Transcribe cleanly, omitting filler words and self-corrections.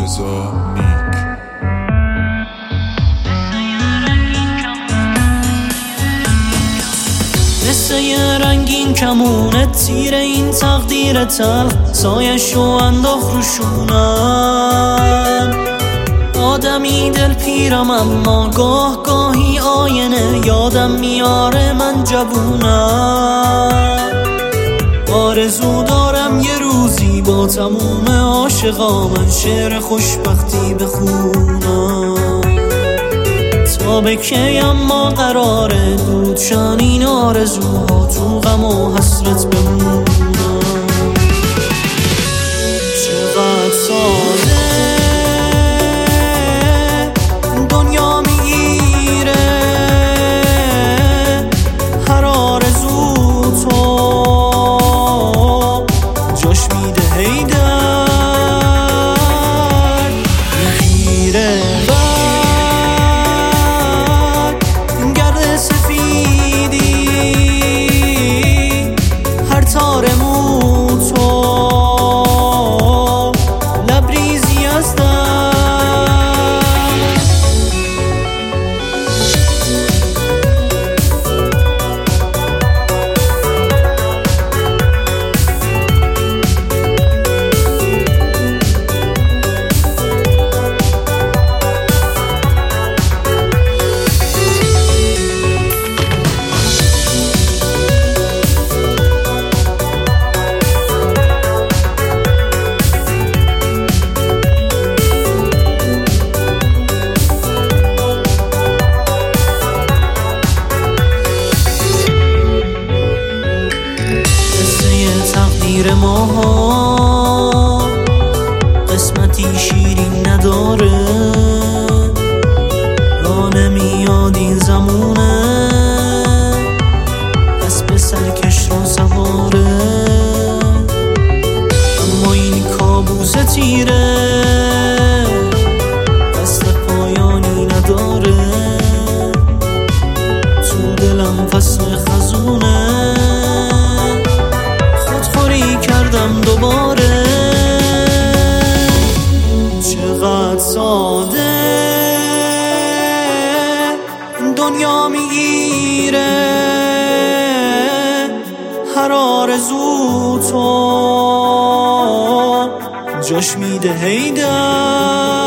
رضا نیک. قصه رنگین کمونه تیر این تقدیر تلخ، سایشو انداخت رو شونم. آدمی دل پیرم اما گاه گاهی آینه یادم میاره من جوونم. آرزو دارم یه روزی با تموم عاشقا من شعر خوشبختی بخونم. تا به کی اما قراره دود شن این آرزوها تو غم و حسرت بمونم. چقدر ساده دنیا میگیره هر آرزو تو جاش میده هیدر میگیره گرد سفیدی هر تار مو تو لبریزی از تقدیر ماها قسمتی شیرین نداره. را نمیاد این زمونه اسب سرکش رو سواره. اما این کابوس تیره دست پایانی نداره. تو دلم فصل خزونه کردم دوباره. چقدر ساده دنیا میگیره هر آرزو تو جاش میده هیدر